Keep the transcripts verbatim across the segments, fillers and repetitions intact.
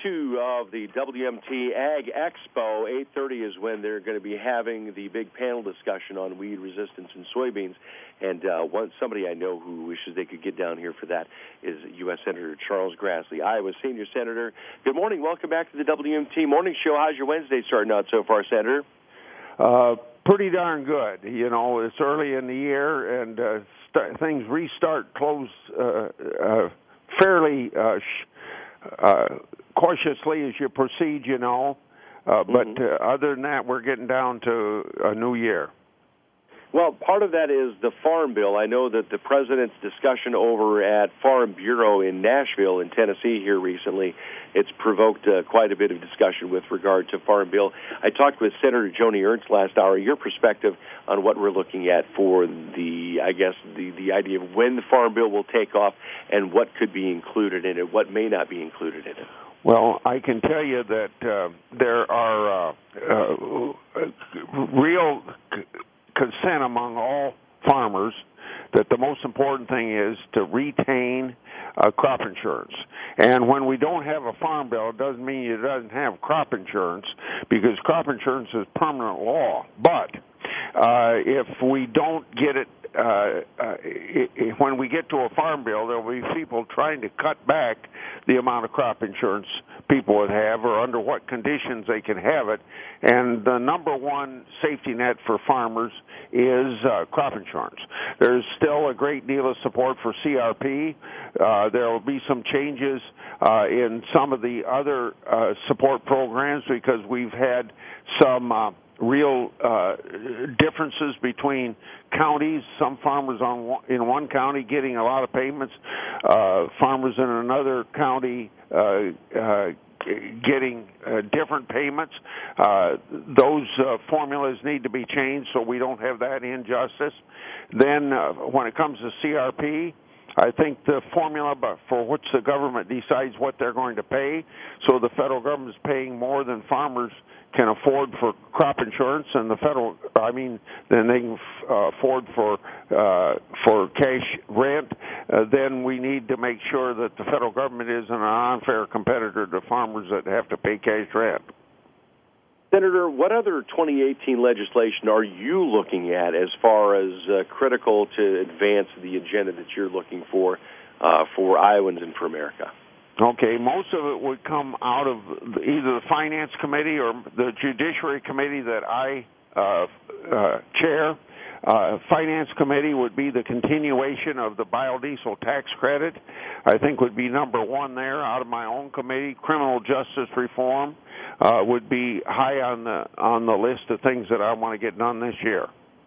two of the W M T Ag Expo. eight thirty is when they're going to be having the big panel discussion on weed resistance in soybeans. And uh, one somebody I know who wishes they could get down here for that is U S Senator Charles Grassley, Iowa Senior Senator. Good morning. Welcome back to the W M T Morning Show. How's your Wednesday starting out so far, Senator? Uh, pretty darn good. You know, it's early in the year, and uh, st- things restart close uh, uh, fairly uh, sh- uh, cautiously as you proceed, you know. Uh, but mm-hmm. uh, other than that, we're getting down to a new year. Well, part of that is the Farm Bill. I know that the President's discussion over at Farm Bureau in Nashville in Tennessee here recently, it's provoked uh, quite a bit of discussion with regard to Farm Bill. I talked with Senator Joni Ernst last hour. Your perspective on what we're looking at for the, I guess, the, the idea of when the Farm Bill will take off and what could be included in it, what may not be included in it. Well, I can tell you that uh, there are uh, uh, real consent among all farmers that the most important thing is to retain uh, crop insurance. And when we don't have a farm bill, it doesn't mean it doesn't have crop insurance, because crop insurance is permanent law. But uh, if we don't get it, uh, uh, it, it, when we get to a farm bill, there will be people trying to cut back the amount of crop insurance people would have, or under what conditions they can have it. And the number one safety net for farmers is uh, crop insurance. There's still a great deal of support for C R P. Uh, there will be some changes uh, in some of the other uh, support programs, because we've had some uh, real uh, differences between counties. Some farmers on one, in one county getting a lot of payments, uh, farmers in another county uh, uh, getting uh, different payments. Uh, those uh, formulas need to be changed so we don't have that injustice. Then uh, when it comes to C R P, I think the formula for which the government decides what they're going to pay, so the federal government is paying more than farmers can afford for crop insurance, and the federal, I mean, then they can uh, afford for uh, for cash rent, uh, then we need to make sure that the federal government isn't an unfair competitor to farmers that have to pay cash rent. Senator, what other twenty eighteen legislation are you looking at as far as uh, critical to advance the agenda that you're looking for uh, for Iowans and for America? Okay, most of it would come out of either the Finance Committee or the Judiciary Committee that I uh, uh, chair. Uh, Finance Committee would be the continuation of the biodiesel tax credit. I think would be number one there. Out of my own committee, criminal justice reform uh, would be high on the on the list of things that I want to get done this year.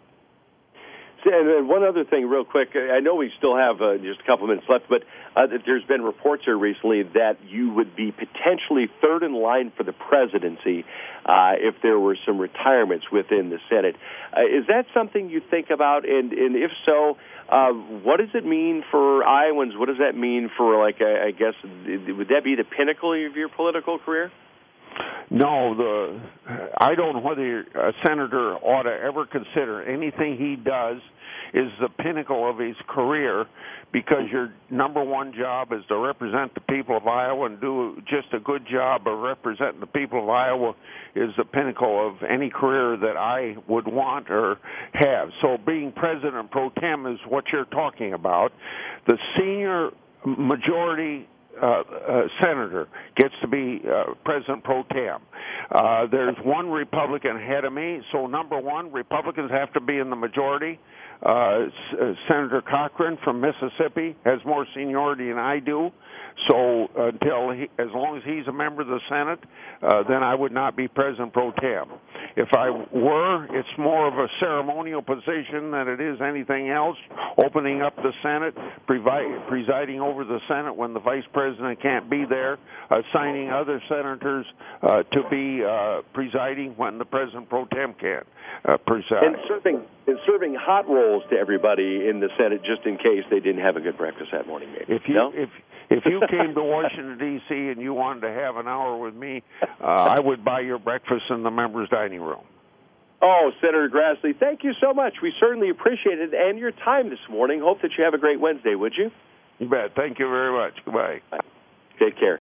And one other thing real quick, I know we still have uh, just a couple minutes left, but uh, there's been reports here recently that you would be potentially third in line for the presidency uh, if there were some retirements within the Senate. Uh, is that something you think about? And, and if so, uh, what does it mean for Iowans? What does that mean for, like, I, I guess, would that be the pinnacle of your political career? No, the I don't know whether a senator ought to ever consider anything he does is the pinnacle of his career, because your number one job is to represent the people of Iowa, and do just a good job of representing the people of Iowa is the pinnacle of any career that I would want or have. So being president pro tem is what you're talking about. The senior majority Uh, uh, senator gets to be uh, president pro tem. Uh, there's one Republican ahead of me, so number one, Republicans have to be in the majority. Uh, S- uh, Senator Cochran from Mississippi has more seniority than I do, so until he, as long as he's a member of the Senate, uh, then I would not be president pro tem. If I were, it's more of a ceremonial position than it is anything else, opening up the Senate, previ- presiding over the Senate when the vice president can't be there, assigning other senators uh, to be uh, presiding when the president pro tem can't uh, preside. And serving, and serving hot rolls to everybody in the Senate just in case they didn't have a good breakfast that morning, maybe. If you, no? if, if you came to Washington, D C and you wanted to have an hour with me, uh, I would buy your breakfast in the members' dining room. Oh, Senator Grassley, thank you so much. We certainly appreciate it and your time this morning. Hope that you have a great Wednesday, would you? You bet. Thank you very much. Goodbye. Bye. Take care.